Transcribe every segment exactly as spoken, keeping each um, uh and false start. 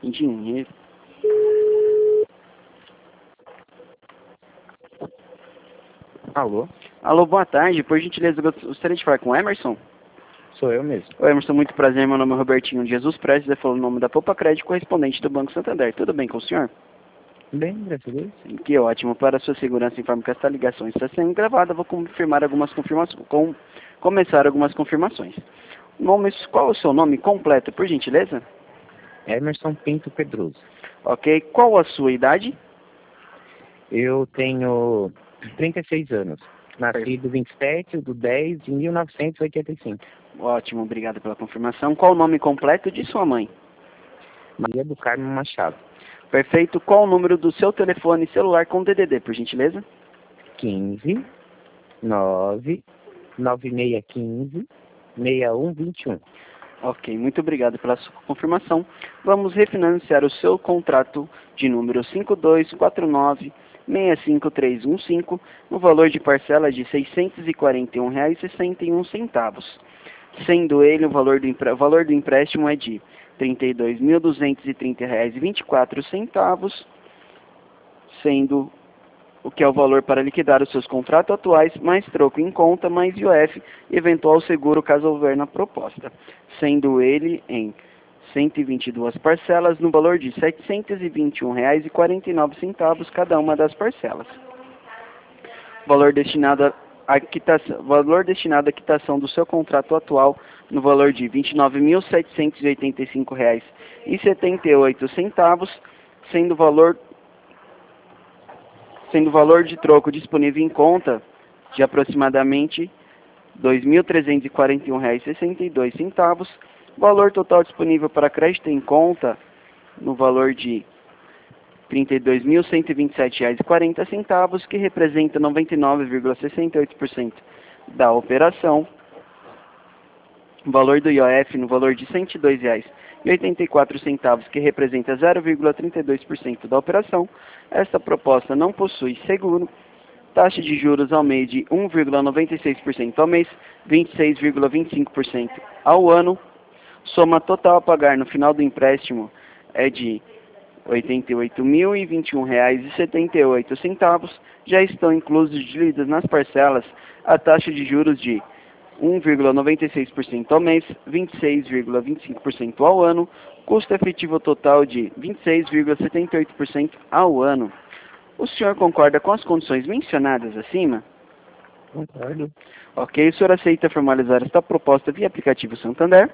Dinheiro. Alô? Alô, boa tarde. Por gentileza, eu gostaria de falar com o Emerson. Sou eu mesmo. Oi, Emerson, muito prazer. Meu nome é Robertinho de Jesus Prestes. Eu falo o nome da Poupa Crédito, correspondente do Banco Santander. Tudo bem com o senhor? Bem, graças a Deus. Que ótimo. Para a sua segurança, informo que esta ligação está sendo gravada. Vou confirmar algumas confirmações. Com... Começar algumas confirmações. Nome... Qual é o seu nome completo, por gentileza? Emerson Pinto Pedroso. Ok. Qual a sua idade? Eu tenho trinta e seis anos. Nascido vinte e sete de dez de mil novecentos e oitenta e cinco. Ótimo, obrigado pela confirmação. Qual o nome completo de sua mãe? Maria do Carmo Machado. Perfeito. Qual o número do seu telefone celular com D D D, por gentileza? quinze, nove, nove seis um cinco, seis um dois um. Ok, muito obrigado pela sua confirmação. Vamos refinanciar o seu contrato de número cinco dois quatro nove, seis cinco três um cinco no valor de parcela de seiscentos e quarenta e um reais e sessenta e um centavos. Sendo ele, o valor do, empre... o valor do empréstimo é de trinta e dois mil duzentos e trinta reais e vinte e quatro centavos, sendo o que é o valor para liquidar os seus contratos atuais, mais troco em conta, mais I O F e eventual seguro caso houver na proposta, sendo ele em cento e vinte e duas parcelas no valor de setecentos e vinte e um reais e quarenta e nove centavos cada uma das parcelas. Valor destinado à quitação, valor destinado à quitação do seu contrato atual no valor de vinte e nove mil setecentos e oitenta e cinco reais e setenta e oito centavos, sendo o valor sendo o valor de troco disponível em conta de aproximadamente dois mil trezentos e quarenta e um reais e sessenta e dois centavos, valor total disponível para crédito em conta no valor de trinta e dois mil cento e vinte e sete reais e quarenta centavos, que representa noventa e nove vírgula sessenta e oito por cento da operação. Valor do I O F no valor de cento e dois reais e oitenta e quatro centavos, que representa zero vírgula trinta e dois por cento da operação. Esta proposta não possui seguro. Taxa de juros ao mês de um vírgula noventa e seis por cento ao mês, vinte e seis vírgula vinte e cinco por cento ao ano. Soma total a pagar no final do empréstimo é de oitenta e oito mil e vinte e um reais e setenta e oito centavos. Já estão inclusos divididos nas parcelas a taxa de juros de um vírgula noventa e seis por cento ao mês, vinte e seis vírgula vinte e cinco por cento ao ano, custo efetivo total de vinte e seis vírgula setenta e oito por cento ao ano. O senhor concorda com as condições mencionadas acima? Concordo. Ok, o senhor aceita formalizar esta proposta via aplicativo Santander?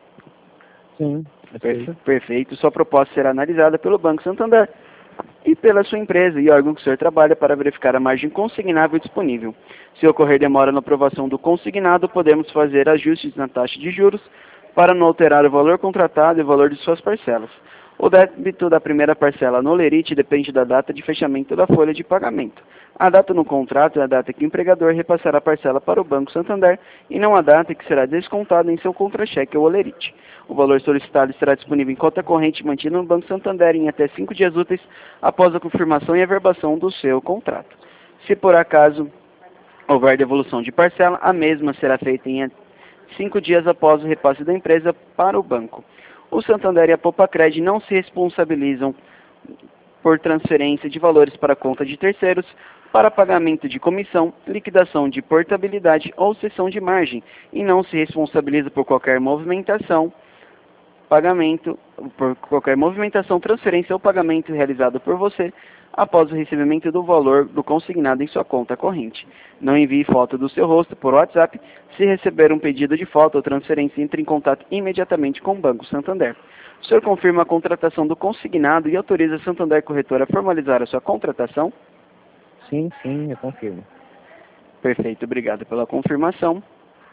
Sim, Perfe perfeito. Sua proposta será analisada pelo Banco Santander e pela sua empresa e órgão que o senhor trabalha para verificar a margem consignável disponível. Se ocorrer demora na aprovação do consignado, podemos fazer ajustes na taxa de juros para não alterar o valor contratado e o valor de suas parcelas. O débito da primeira parcela no Lerite depende da data de fechamento da folha de pagamento. A data no contrato é a data que o empregador repassará a parcela para o Banco Santander e não a data que será descontada em seu contra-cheque ou Lerite. O valor solicitado estará disponível em conta corrente mantida no Banco Santander em até cinco dias úteis após a confirmação e averbação do seu contrato. Se por acaso houver devolução de parcela, a mesma será feita em cinco dias após o repasse da empresa para o banco. O Santander e a Poupa Crédito não se responsabilizam por transferência de valores para a conta de terceiros, para pagamento de comissão, liquidação de portabilidade ou cessão de margem, e não se responsabiliza por qualquer movimentação, pagamento, por qualquer movimentação, transferência ou pagamento realizado por você após o recebimento do valor do consignado em sua conta corrente. Não envie foto do seu rosto por WhatsApp. Se receber um pedido de foto ou transferência, entre em contato imediatamente com o Banco Santander. O senhor confirma a contratação do consignado e autoriza a Santander Corretora a formalizar a sua contratação? Sim, sim, eu confirmo. Perfeito, obrigado pela confirmação.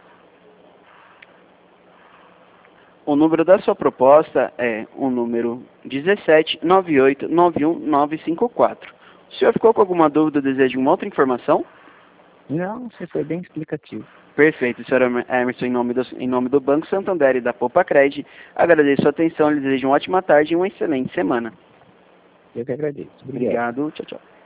O número da sua proposta é o número dezessete nove oito nove um nove cinco quatro. O senhor ficou com alguma dúvida ou deseja uma outra informação? Não, você foi bem explicativo. Perfeito, senhor Emerson, em nome do, em nome do Banco Santander e da Poupa Crédito, agradeço a sua atenção, lhe desejo uma ótima tarde e uma excelente semana. Eu que agradeço. Obrigado, Obrigado. Tchau, tchau.